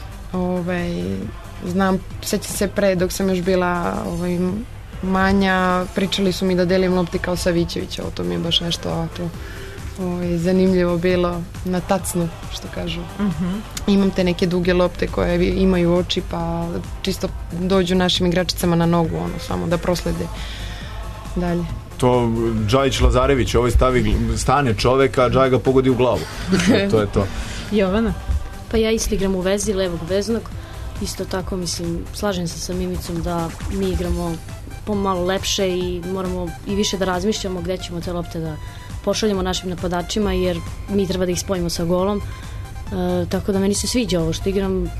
Znam, sećam se pre dok sam još bila manja, pričali su mi da delim lopti kao Savićevića, to mi je baš nešto zanimljivo bilo na tacnu, što kažu. Imam te neke duge lopte koje imaju oči, pa čisto dođu našim igračicama na nogu, samo da proslede dalje. To Džajić Lazarević, stane čoveka, a Džaj ga pogodi u glavu. To je to. Jovana? Pa ja isto igram u vezi, levog veznog. Isto tako, mislim, slažem se sa Mimicom da mi igramo pomalo lepše i moramo i više da razmišljamo gde ćemo te lopte da pošaljemo našim napadačima, jer mi treba da ih spojimo sa golom. Tako da meni se sviđa ovo što igram,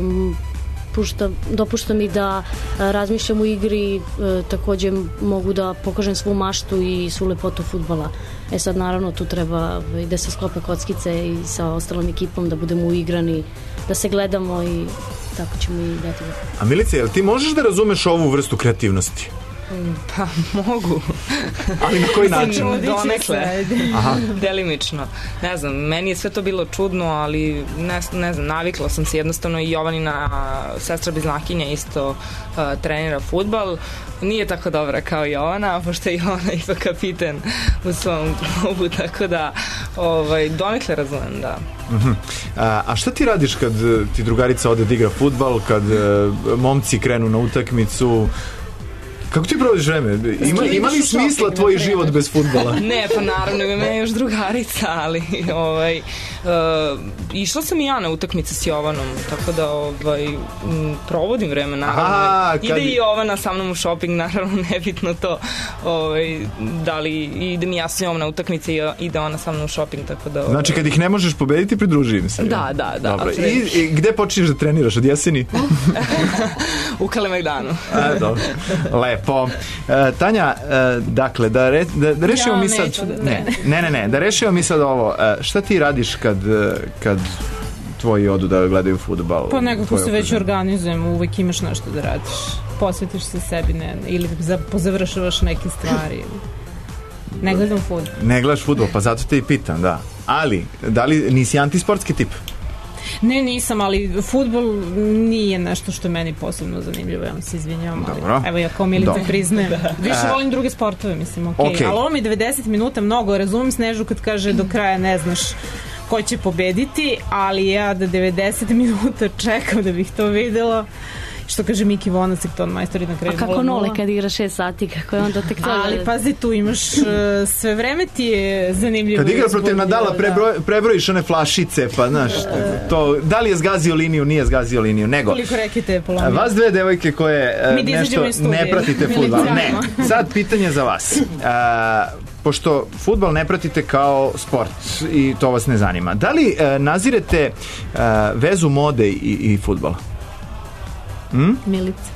dopušta mi da razmišljam u igri, takođe mogu da pokažem svu maštu i svu lepotu fudbala. Sad naravno tu treba da se sklope kockice i sa ostalom ekipom, da budemo uigrani, da se gledamo i tako ćemo i dati. A Milice, jel ti možeš da razumeš ovu vrstu kreativnosti? Pa mogu. Ali na koji način? Donekle. Delimično. Ne znam, meni je sve to bilo čudno, ali ne znam, navikla sam se jednostavno. I Jovanina sestra bliznakinja isto trenira fudbal. Nije tako dobra kao Jovana, pošto je Jovana ipak kapiten u svom klubu, tako da donekle razumem, da. A šta ti radiš kad ti drugarica ode da igra fudbal, kad momci krenu na utakmicu? Kako ti provodiš vreme? Ima li smisla tvoj život bez fudbala? Ne, pa naravno, ima mene još drugarica, ali išla sam i ja na utakmice s Jovanom, tako da provodim vreme, naravno. Ide i Jovana sa mnom u shopping, naravno, nebitno to, da li idem ja s njom na utakmice i ide ona sa mnom u shopping, tako da... Znači, kad ih ne možeš pobediti, pridruži im se. Da. I gde počinješ da treniraš, od jeseni? U Kalemegdanu. Dobro, lepo. Tanja, dakle, da rešimo mi sad... Ne, da rešimo mi sad ovo. Šta ti radiš kad tvoji odu da gledaju fudbal? Pa nekako se već organizujemo, uvek imaš nešto da radiš. Posvetiš se sebi, ili pozavršavaš neke stvari. Ne gledam fudbal. Ne gledaš fudbal, pa zato te i pitam, da. Ali, da li nisi antisportski tip? Ne, nisam, ali fudbal nije nešto što je meni posebno zanimljivo, ja vam se izvinjavam, ali evo ja kao Milica priznajem. Više volim druge sportove, mislim, okej. Ali ovo mi 90 minuta mnogo, razumem Snežu kad kaže do kraja ne znaš ko će pobediti, ali ja da 90 minuta čekam da bih to videla. Što kaže Miki Vonacek, ton majstori na kraju 0-0. A kako Nole kad igra 6 sati, kako je onda tek to? Ali pazi, tu imaš sve vreme ti je zanimljivo. Kad igra protiv Nadala prebrojiš one flašice, pa znaš, to, da li je zgazio liniju, nije zgazio liniju, nego... Koliko rekete je polomio? Vas dve devojke koje nešto ne pratite fudbal. Ne, sad pitanje za vas. Pošto fudbal ne pratite kao sport i to vas ne zanima, da li nazirete vezu mode i fudbala? Milica.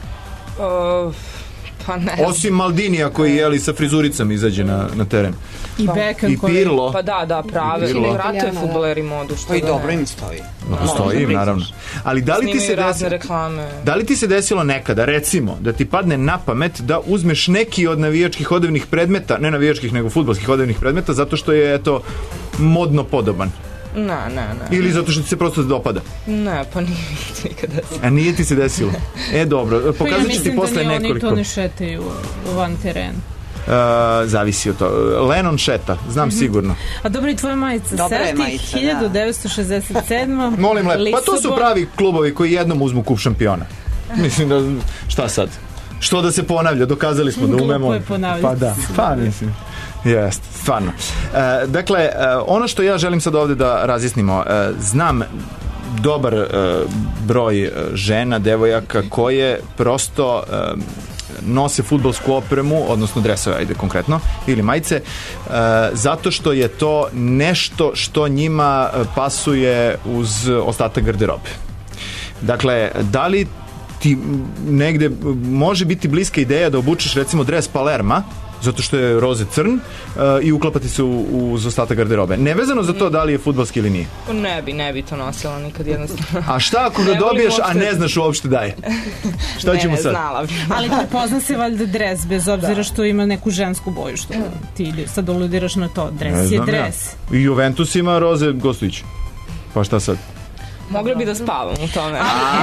Pa ne. Osim Maldinija koji sa frizuricama izađe na teren. I Beckham i Pirlo. Pa da, prave. Ili vratuje fudbaleri modu. Pa i dobro im stoji. Stoji, naravno. Ali da li ti se desilo nekada, recimo, da ti padne na pamet da uzmeš neki od navijačkih odevnih predmeta, ne navijačkih, nego fudbalskih odevnih predmeta, zato što je, modno podoban? Ne. Ili zato što ti se prosto dopada? Ne, pa nije mi nikada desilo. A nije ti se desilo? Dobro, pokazat ću ti posle nekoliko. Oni to ne šetaju van terenu. Zavisi od to. Lennon šeta, znam sigurno. A dobro, i tvoja majica. Celtic 1967. Molim lepo, pa to su pravi klubovi koji jednom uzmu kup šampiona. Mislim da, šta sad? Što da se ponavlja, dokazali smo da umemo. Glupo je ponavljati. Pa da, pa mislim. Jeste, stvarno. Dakle, ono što ja želim sad ovde da razjasnimo, znam dobar broj žena, devojaka koje prosto nose fudbalsku opremu, odnosno dresove, ajde konkretno, ili majice, zato što je to nešto što njima pasuje uz ostatak garderobe. Dakle, da li ti negde može biti bliska ideja da obučeš recimo dres Palerma, zato što je roze crn i uklapati se uz ostatak garderobe. Nevezano za to da li je fudbalski ili nije. Ne bi to nosila nikad jednostavno. A šta ako ga dobiješ, a ne znaš uopšte da je? Šta ćemo sad? Znala bi. Ali prepozna se valjda dres, bez obzira što ima neku žensku boju, što ti sad aludiraš na to. Dres je dres. Ja. I Juventus ima roze Gostović. Pa šta sad? Mogla bi da spavam u tome.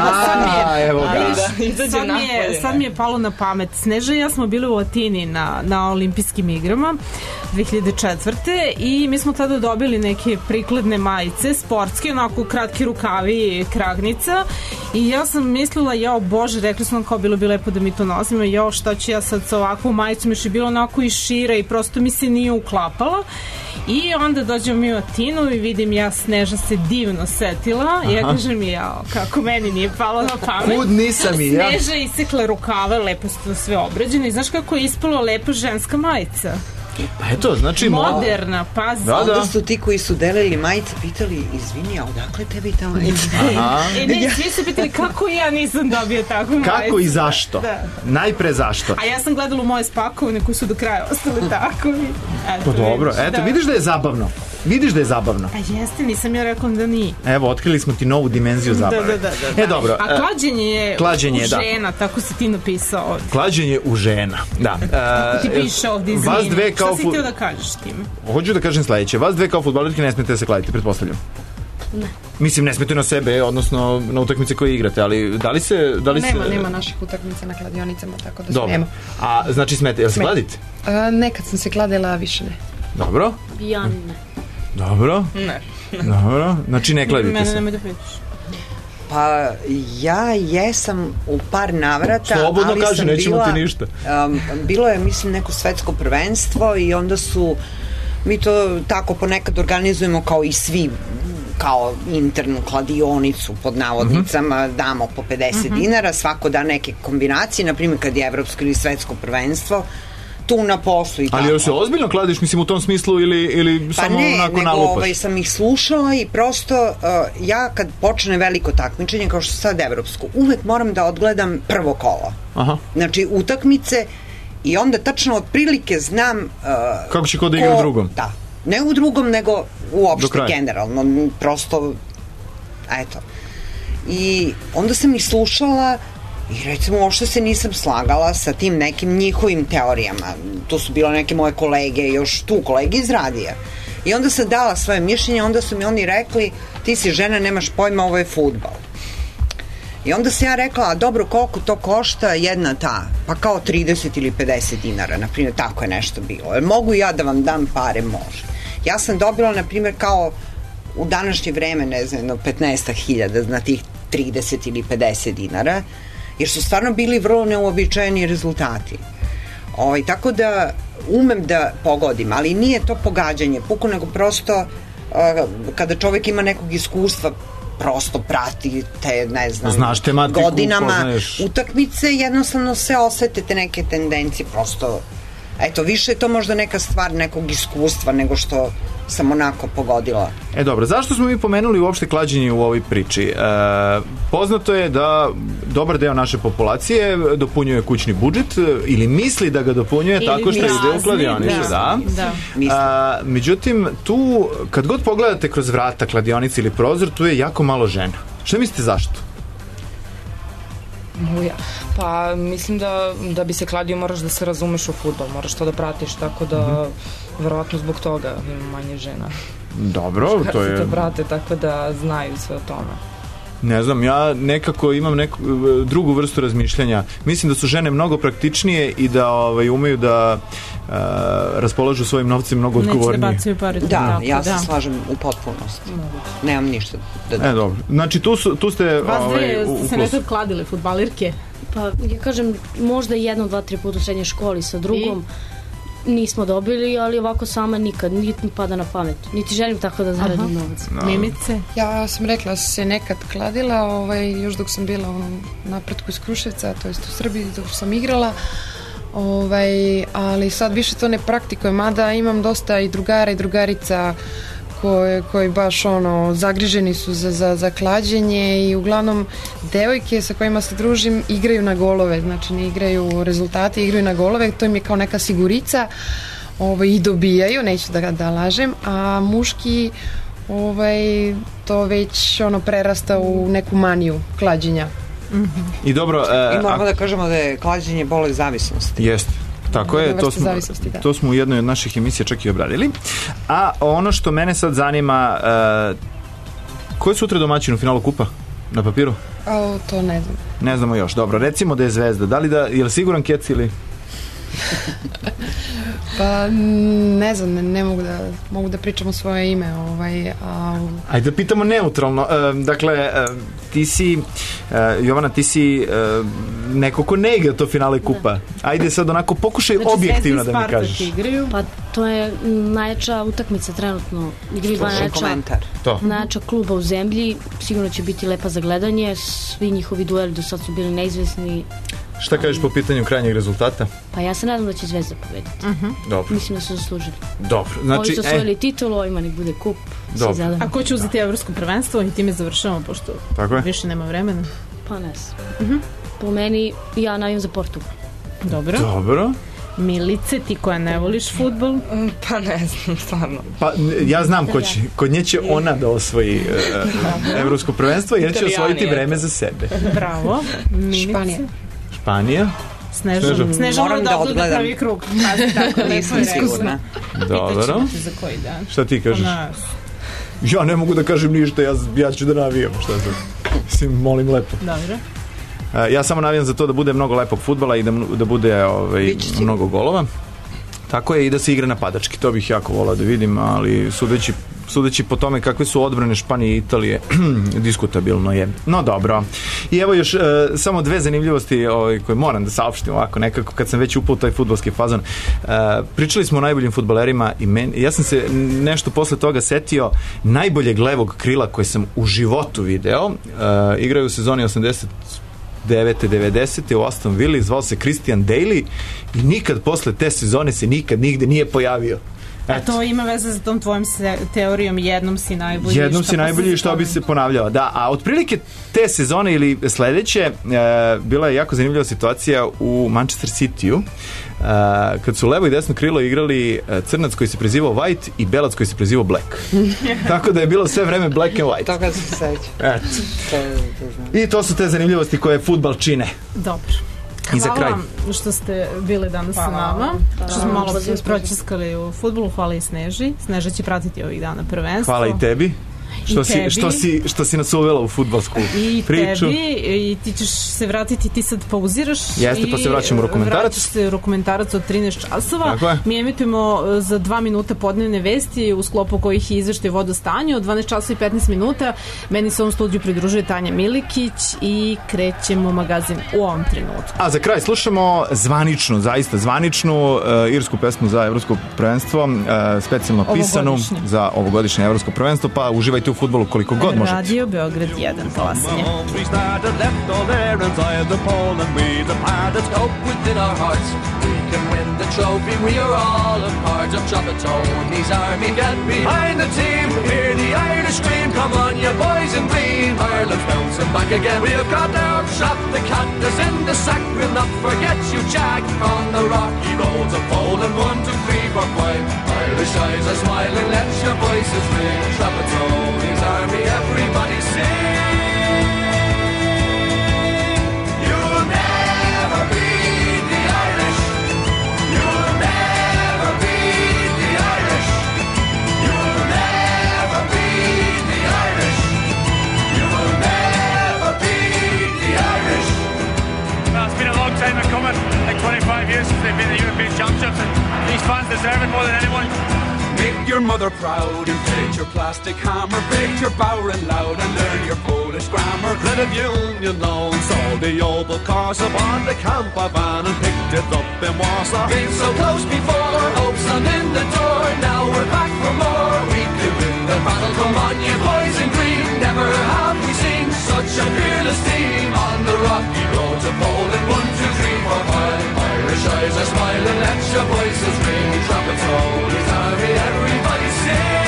Sad mi je palo na pamet. Sneža i ja smo bili u Atini na olimpijskim igrama 2004. I mi smo tada dobili neke prikladne majice, sportske, onako kratki rukavi i kragnica. I ja sam mislila, jao Bože, rekli su nam kao bilo bi lepo da mi to nosimo, jao šta ću ja sad sa ovakvom majicom, još je bilo onako i šira i prosto mi se nije uklapala. I onda dođemo mi u Atinu i vidim ja Sneža se divno setila. Ja kažem jao, kako meni nije palo na pamet. Kud nisam i ja. Sneža isekla rukave, lepo su to sve obrađeno i znaš kako je ispalo lepa ženska majica. Pa eto, znači moderna, pazi. Onda su ti koji su delili majice pitali, izvini, a odakle tebi ta majica? Ne, svi su pitali kako ja nisam dobio takvu majicu. Kako i zašto? Najpre zašto? A ja sam gledala u moje spakovne koji su do kraja ostali tako. To dobro, eto, vidiš da je zabavno. Vidiš da je zabavno. Pa jeste, nisam ja rekla da nije. Evo, otkrili smo ti novu dimenziju zabave. Da. Dobro. A klađenje je u žena, tako si ti napisao ovdje. Klađenje u žena, da. Kako ti piše ovdje, izvini. Šta si htio da kažeš time? Hoću da kažem sledeće. Vas dve kao fudbalerke ne smete da se kladite, pretpostavljam. Ne. Mislim, ne smete na sebe, odnosno na utakmice koje igrate, ali da li se... Nema naših utakmica na kladionicama, tako da smijemo. A znači smete, jel se kladite? Nekad sam se kladila, a više ne. Dobro. Ja ne. Dobro. Ne. Dobro, znači ne kladite se. Mene nemoj da pitaš. Pa ja jesam u par navrata, slobodno ali kaže, sam nećemo ti ništa. Bilo je, mislim, neko svetsko prvenstvo i onda su, mi to tako ponekad organizujemo kao i svi, kao internu kladionicu pod navodnicama, damo po 50 dinara, svako da neke kombinacije, na primjer kad je evropsko ili svetsko prvenstvo, tu na poslu i tako. Ali jel se ozbiljno kladiš, mislim, u tom smislu ili pa samo onako nalupaš? Pa ne, nego sam ih slušala i prosto ja kad počne veliko takmičenje, kao što sad evropsko, uvek moram da odgledam prvo kolo. Aha. Znači, utakmice i onda tačno otprilike znam kako će ko da igra u drugom. Da. Ne u drugom, nego uopšte generalno. Prosto, eto. I onda sam ih slušala i recimo uopšte se nisam slagala sa tim nekim njihovim teorijama. To su bilo neke moje kolege, još tu kolege iz radija. I onda sam dala svoje mišljenje, onda su mi oni rekli, ti si žena, nemaš pojma, ovo je fudbal. I onda sam ja rekla, a dobro, koliko to košta jedna ta? Pa kao 30 ili 50 dinara, na primjer, tako je nešto bilo. Jer mogu ja da vam dam pare? Može. Ja sam dobila, na primjer, kao u današnje vreme, ne znam, 15.000 na tih 30 ili 50 dinara, jer su stvarno bili vrlo neuobičajeni rezultati. Tako da umem da pogodim, ali nije to pogađanje puko, nego prosto kada čovjek ima nekog iskustva, prosto prati te, ne znam, znaš tematiku, godinama poznaješ utakmice, jednostavno se osete te neke tendencije, prosto eto, više je to možda neka stvar nekog iskustva nego što sam onako pogodila. Dobro, zašto smo mi pomenuli uopšte klađenje u ovoj priči? Poznato je da dobar deo naše populacije dopunjuje kućni budžet ili misli da ga dopunjuje ili tako što ide u kladionicu. Međutim, tu, kad god pogledate kroz vrata kladionice ili prozor, tu je jako malo žena. Šta mislite zašto? Pa mislim da bi se kladio moraš da se razumeš u fudbal, moraš to da pratiš, tako da verovatno zbog toga ima manje žena. Dobro, to je... Muškarci to prate, tako da znaju sve o tome. Ne znam, ja nekako imam neku drugu vrstu razmišljanja. Mislim da su žene mnogo praktičnije i da umeju da raspolažu svojim novcem mnogo odgovornije. Neće da bacaju pare. Da, ja se slažem u potpunosti. Nemam ništa da dam. Dobro. Znači, tu ste vas dve ste se nekad kladile, fudbalirke? Pa, ja kažem, možda 1, 2, 3 puta u srednjoj školi sa drugom. nismo dobili, ali ovako sama nikad, niti mi pada na pamet. Niti želim tako da zaradim novac. No. Mimice? Ja sam rekla da sam se nekad kladila, još dok sam bila u napretku iz Kruševca, to jest u Srbiji dok sam igrala. Ali sad više to ne praktikujem, mada imam dosta i drugara i drugarica koji baš zagriženi su za klađenje i uglavnom devojke sa kojima se družim igraju na golove, znači ne igraju rezultate, igraju na golove, to im je kao neka sigurica i dobijaju, neću da lažem, a muški to već prerasta u neku maniju klađenja. I dobro... I moramo da kažemo da je klađenje bolest zavisnosti. Jeste. Tako je, to smo u jednoj od naših emisija čak i obradili. A ono što mene sad zanima, ko je sutra domaćin u finalu kupa na papiru? To ne znam. Ne znamo još, dobro. Recimo da je Zvezda. Je li siguran Kec ili... Pa ne znam, ne mogu da pričam o svoje ime. Ajde da pitamo neutralno. Dakle, ti si, Jovana, ti si neko ko ne igra to finale kupa. Ajde sad onako pokušaj objektivno da mi kažeš. Pa to je najjača utakmica trenutno. Igraju dva najjača kluba u zemlji. Sigurno će biti lepa za gledanje. Svi njihovi dueli do sad su bili neizvesni. Šta kažeš po pitanju krajnjeg rezultata? Pa ja se nadam da će Zvezda pobediti. Dobro. Mislim da su zaslužili. Dobro. Znači, ovi su osvojili titulu, ovima nek bude kup. A ko će uzeti evropsko prvenstvo i time završavamo, pošto više nema vremena? Pa ne znam. Po meni, ja navijam za Portugal. Dobro. Milice, ti koja ne voliš fudbal? Pa ne znam, stvarno. Pa ja znam ko će. Kod nje će ona da osvoji evropsko prvenstvo, jer će osvojiti vreme za sebe. Bravo. Španija. Sneža mora da odgleda prvi krug. Nisam sigurna. Dobro. Za koji dan. Šta ti kažeš? Ja ne mogu da kažem ništa, ja ću da navijam. Šta sad? Mislim, molim lepo. Dobro. Ja samo navijam za to da bude mnogo lepog fudbala i da bude mnogo golova. Tako je, i da se igra napadački. To bih jako volao da vidim, ali sudeći po tome kakve su odbrane Španije i Italije, diskutabilno je. No dobro. I evo još samo dve zanimljivosti koje moram da saopštim ovako nekako kad sam već upao u taj fudbalski fazon. Pričali smo o najboljim fudbalerima i ja sam se nešto posle toga setio najboljeg levog krila koje sam u životu video. Igraju u sezoni 90. u Aston Villa, zvao se Christian Daly i nikad posle te sezone se nikad nigde nije pojavio. A to ima veze za tom tvojom teorijom jednom si najbolji što bi se ponavljala. Da, a otprilike te sezone ili sledeće bila je jako zanimljiva situacija u Manchester City-u kad su levo i desno krilo igrali crnac koji se prezivao White i belac koji se prezivao Black. Tako da je bilo sve vreme Black and White. Toga se seća. I to su te zanimljivosti koje fudbal čine. Dobro. Hvala vam što ste bili danas sa nama, što smo malo pročiskali u fudbalu. Hvala i Sneži. Sneža će pratiti ovih dana prvenstvo. Hvala i tebi. Što si nas uvela u fudbalsku priču. I tebi, i ti ćeš se vratiti, ti sad pauziraš. Jeste, pa se vraćamo u Rokomentarac. Vraćaš se u Rokomentarac od 13 časova. Mi emitujemo za 2 minuta podnevne vesti u sklopu kojih je izveštaj vodostanju od 12 časova i 15 minuta. Meni se u ovom studiju pridružuje Tanja Milikić i krećemo magazin u ovom trenutku. A za kraj slušamo zaista zvaničnu irsku pesmu za evropsko prvenstvo, specijalno pisanu za ovogodišnje evropsko prvenstvo, pa uživajte u fudbalu koliko god možete. Radio Beograd 1, talasanje. Trophy, we are all a part of Trapattoni's army. Get behind the team, hear the Irish scream. Come on, you boys in green. Ireland's bouncing back again. We've got our shot, the cat is in the sack. We'll not forget you, Jack. On the rocky roads of Poland, 1, 2, 3, 4, 5. Irish eyes are smiling, let your voices ring. Trapattoni's army, everybody sing. You'll never beat the Irish. You'll never beat the Irish. You'll never beat the Irish. You will never beat the Irish. Well, it's been a long time in coming, like 25 years since they've been the European Championships, and these fans deserve it more than anyone. Make your mother proud, inflate your plastic hammer, break your bowring loud and learn your Polish grammar. Credit Union loans, all the Opel cars upon the camper van and picked it up in Warsaw. Been so close before, a fearless team on the rocky road to Poland. 1, 2, 3, 4, 5. Irish eyes are smiling, let your voices ring. Trumpets roll, his army, everybody sing.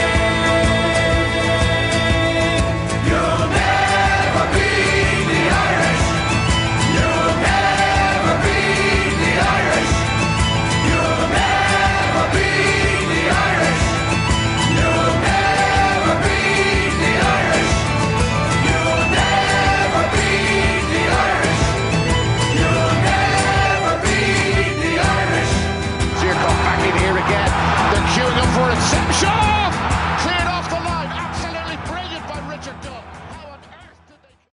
You'll never beat the Irish. You'll never beat the Irish. You'll never beat the Irish. You'll never beat the Irish. You'll never beat the Irish. You'll never beat the Irish. Zirkov back in here again. They're queuing up for reception.